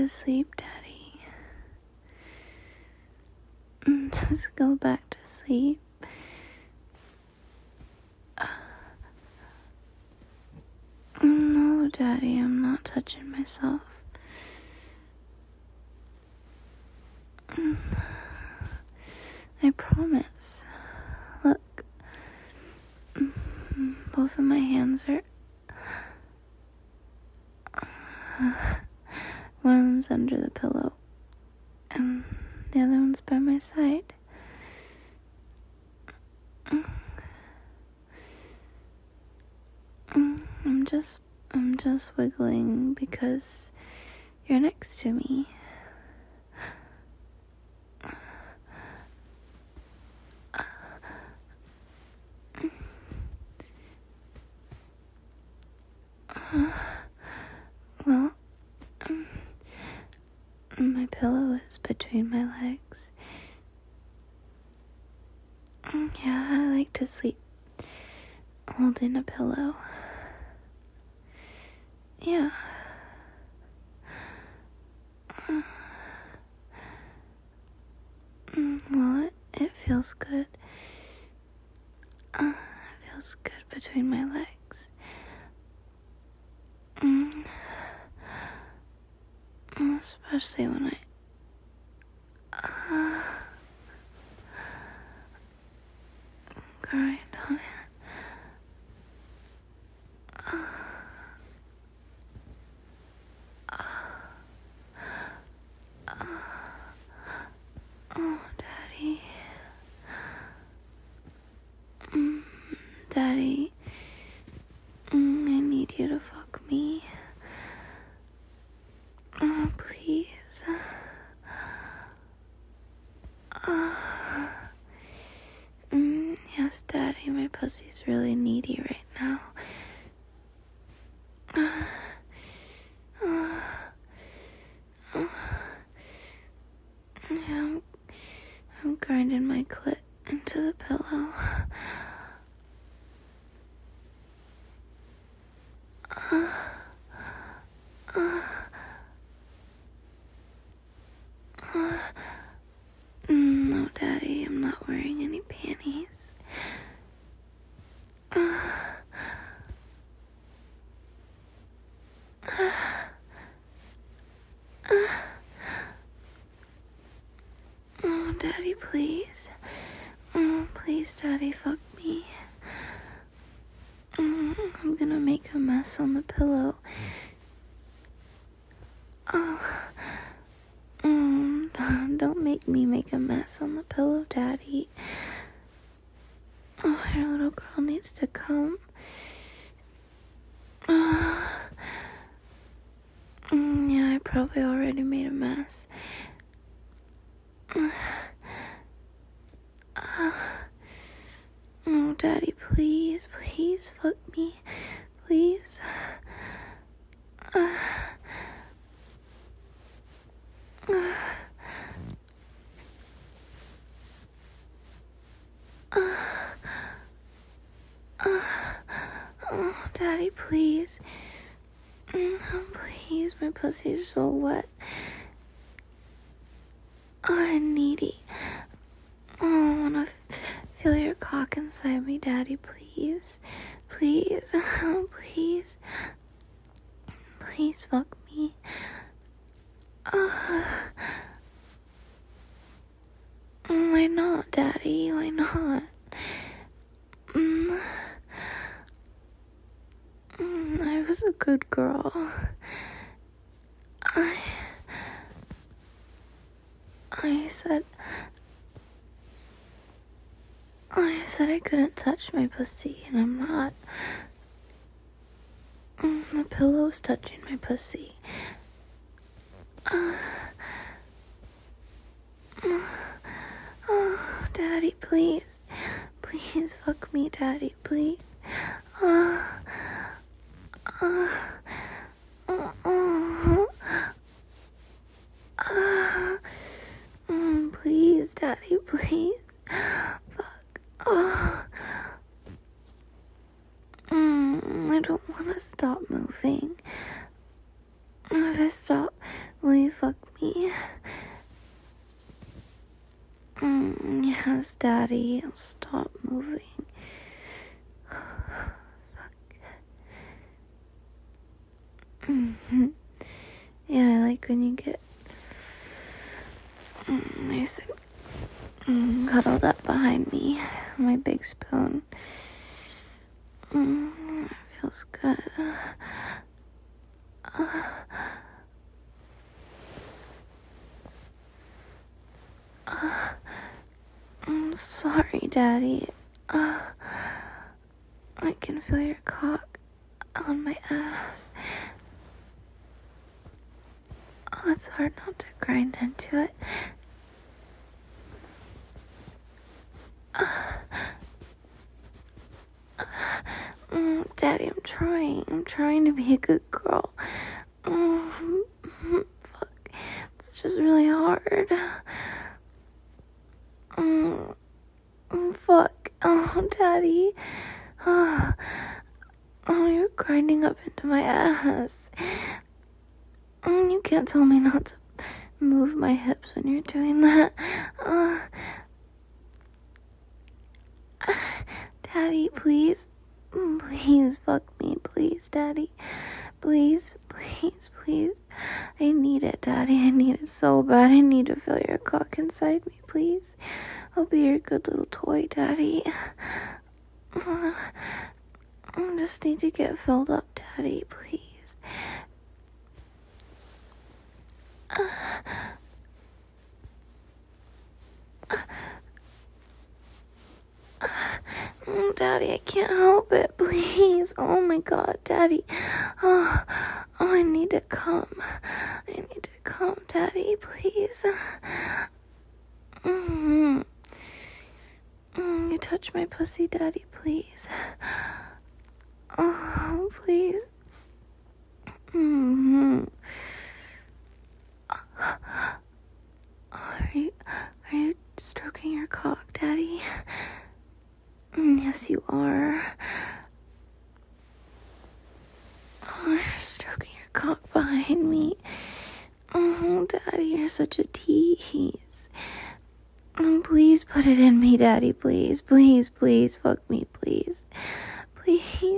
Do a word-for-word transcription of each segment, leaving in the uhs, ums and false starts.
to sleep, Daddy. Just go back to sleep. No, Daddy, I'm not touching myself. I promise. Look. Both of my hands are... One of them's under the pillow. And the other one's by my side. I'm just, I'm just wiggling because you're next to me. Well, um, my pillow is between my legs. Yeah, I like to sleep holding a pillow. Yeah. Well, it, it feels good. Uh, it feels good between my legs. Mm. Especially when I uh, grind on it. Uh, uh, uh, oh, Daddy. Mm, Daddy. Mm, I need you to fuck me. Oh, please. Uh, mm, yes, Daddy, my pussy's really needy right now. Uh, uh, uh, yeah, I'm, I'm grinding my clit into the pillow. Uh, uh, uh, no, Daddy, I'm not wearing any panties. Uh, uh, uh, oh, Daddy, please. Oh, please, Daddy, fuck me. Mm, I'm gonna make a mess on the pillow. Oh. Mm, don't make me make a mess on the pillow, Daddy. Oh, your little girl needs to come. Uh, mm, yeah, I probably already made a mess. Uh, uh, oh, Daddy, please, please fuck me. Please. Uh, uh, uh, uh, oh, Daddy, please. Oh, please, my pussy's so wet. Oh, I'm needy. Oh, I wanna f- feel your cock inside me, Daddy, please. Please. Oh, please. Please fuck me. Uh, why not, Daddy? Why not? Mm, mm, I was a good girl. I... I said... I said I couldn't touch my pussy, and I'm not. Mm, the pillow's touching my pussy. Uh, oh, Daddy, please. Please fuck me, Daddy, please. Uh, uh, uh, uh, uh, mm, please, Daddy, please. Fuck. Uh, mm, I don't want to stop moving. If I stop Will you fuck me? Mm, yes, Daddy. Stop moving. Mm-hmm. Yeah, I like when you get mm, nice and mm, cuddled up behind me. My big spoon. Mm, it feels good. Uh, uh, I'm sorry, Daddy. Uh, I can feel your cock on my ass. Oh, it's hard not to grind into it. Uh, uh, mm, Daddy, I'm trying. I'm trying to be a good girl. Mm, fuck. It's just really hard. Mm, fuck. Oh, Daddy. Oh, oh, you're grinding up into my ass. Mm, you can't tell me not to move my hips when you're doing that. Uh, Daddy, please. Please fuck me. Please, Daddy. Please, please, please. I need it, Daddy. I need it so bad. I need to feel your cock inside me, please. I'll be your good little toy, Daddy. I just need to get filled up, Daddy, please. Uh, uh, uh, Daddy, I can't help it, please. Oh my God, Daddy. Oh, oh, I need to come. I need to come, Daddy, please. Mm-hmm. Mm, you touch my pussy, Daddy, please. Oh, please. Mm-hmm. Are you, are you stroking your cock, Daddy? Mm, yes, you are. Oh, you're stroking your cock behind me. Oh, Daddy, you're such a tease. Oh, please put it in me, Daddy, please. Please, please, fuck me, please. Please.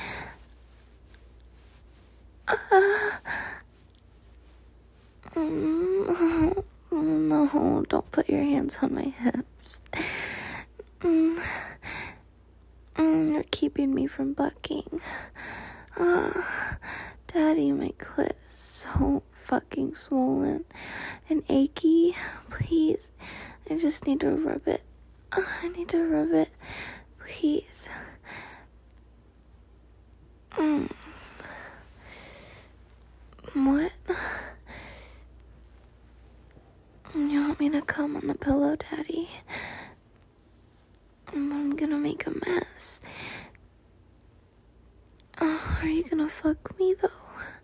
Uh, mm, oh, no, don't put your hands on my hips. Mm, mm, you're keeping me from bucking. Uh, Daddy, my clit is so fucking swollen and achy. Please, I just need to rub it. Uh, I need to rub it. Please. Mm. What? You want me to come on the pillow, Daddy? I'm gonna make a mess. Oh, are you gonna fuck me, though?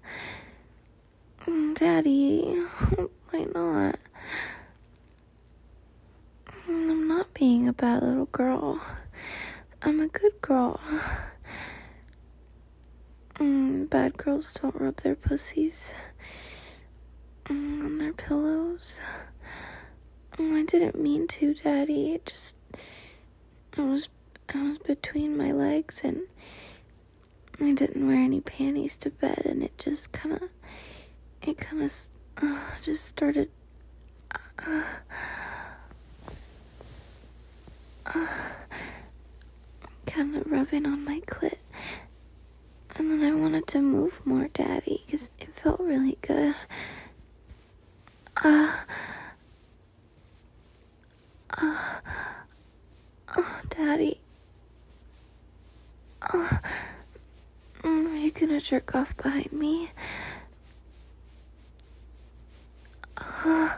Daddy, why not? I'm not being a bad little girl. I'm a good girl. Mm, bad girls don't rub their pussies mm, on their pillows. Mm, I didn't mean to, Daddy. It just, it was, it was between my legs, and I didn't wear any panties to bed, and it just kind of, it kind of uh, just started, uh, uh, kind of rubbing on my clit. And then I wanted to move more, Daddy, because it felt really good. Uh, uh, oh, Daddy. Uh, are you gonna jerk off behind me? Uh,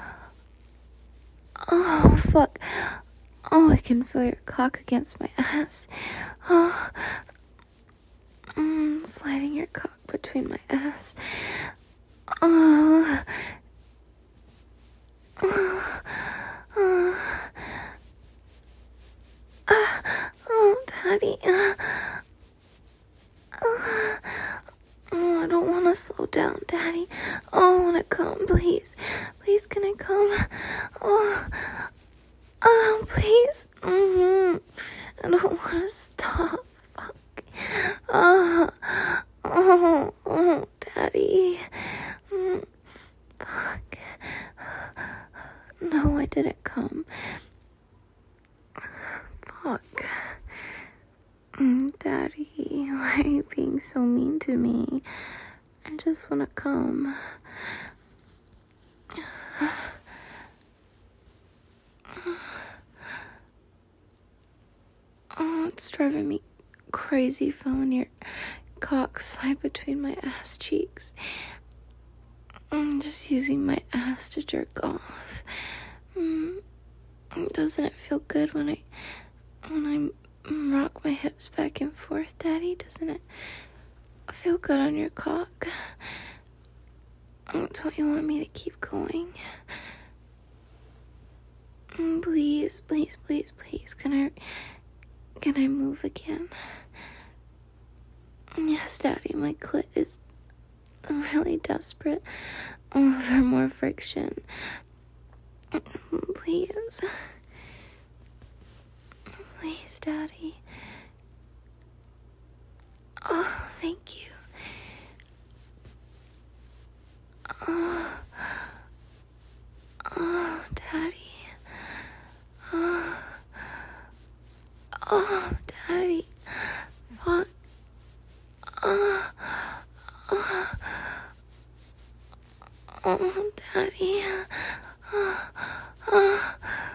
oh, fuck. Oh, I can feel your cock against my ass. Oh, mm, sliding your cock between my ass. Oh, oh, oh, uh, oh Daddy. Uh, uh, oh, I don't want to slow down, Daddy. Oh, I want wanna come, please. Please, can I come? Oh, oh, please. Mm-hmm. I don't wanna stop. Fuck. Oh, oh, oh, Daddy. Mm, fuck. No, I didn't come. Fuck. Mm, Daddy, why are you being so mean to me? I just wanna come. Oh, it's driving me crazy feeling your cock slide between my ass cheeks. I'm just using my ass to jerk off. Mm, doesn't it feel good when I when I rock my hips back and forth, Daddy? Doesn't it feel good on your cock? Don't you want me to keep going? Mm, please, please, please, please. Can I can I move again? Yes, Daddy, my clit is really desperate for more friction. Please. Please, Daddy. Oh, thank you. Oh, oh, Daddy. Oh, oh, Daddy. Fuck. Oh, oh, oh, Daddy. Oh, oh.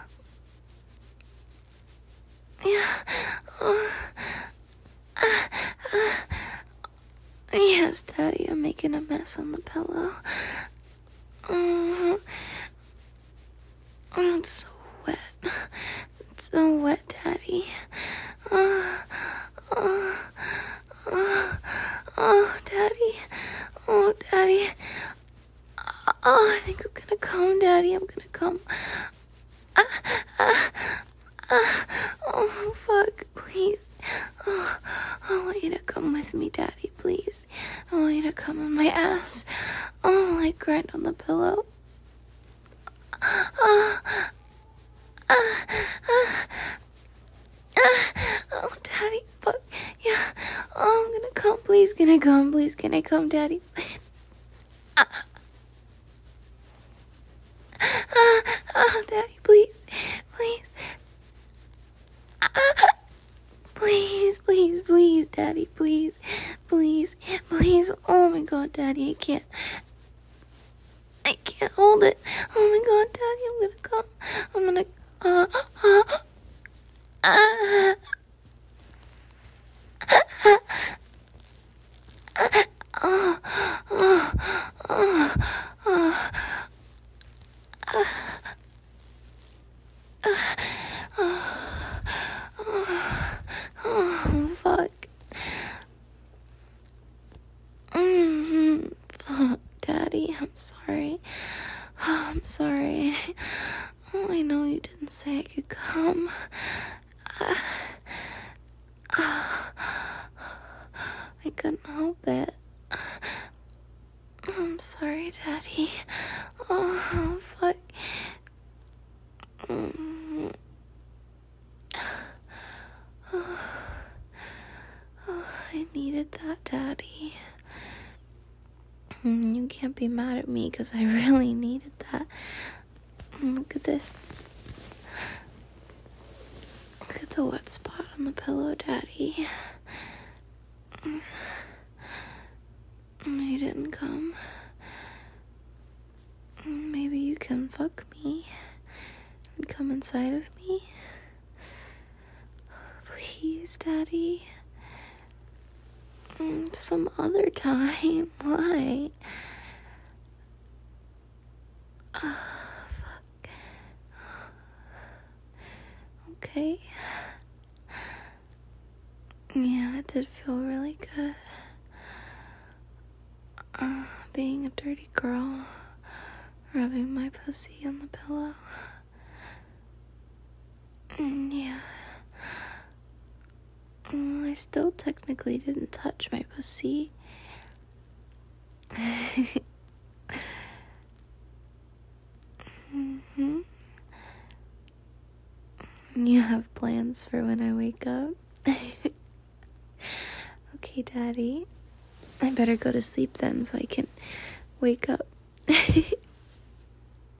Yeah. Oh. Ah, ah. Yes, Daddy, I'm making a mess on the pillow. Mm-hmm. It's so wet. It's so wet, Daddy. Oh, oh, oh, oh, Daddy. Oh, Daddy. Oh, I think I'm gonna come, Daddy. I'm gonna come. Ah, ah, ah. Oh, fuck, please. Oh, I want you to come with me, Daddy, please. I want you to come on my ass. Oh, like grind on the pillow. Oh, ah, ah, ah. Oh, Daddy, fuck, yeah. Oh, I'm gonna come, please. Can I come, please? Can I come, Daddy? Ah, ah, ah, Daddy, please, please. Ah, please, please, please, Daddy, please, please, please. Oh my God, Daddy, I can't, I can't hold it. Oh my God, Daddy, I'm gonna come. I'm gonna, uh, uh, uh, uh, uh, oh, oh, oh, oh, uh, oh, fuck. Mm-hmm. Fuck, Daddy, I'm sorry. Oh, I'm sorry. Oh, I know you didn't say I could come. Uh, uh, I couldn't help it. I'm sorry, Daddy. Oh, fuck. Mm-hmm. Oh, oh, I needed that, Daddy. You can't be mad at me because I really needed that. Look at this. Look at the wet spot on the pillow, Daddy. You didn't come. Maybe you can fuck me and come inside of me. Please, Daddy. Some other time. Why? Oh, fuck. Okay. Yeah, it did feel really good. Uh, being a dirty girl, rubbing my pussy on the pillow. Mm, yeah. Well, I still technically didn't touch my pussy. Mm-hmm. You have plans for when I wake up? Okay, Daddy. I better go to sleep then so I can wake up.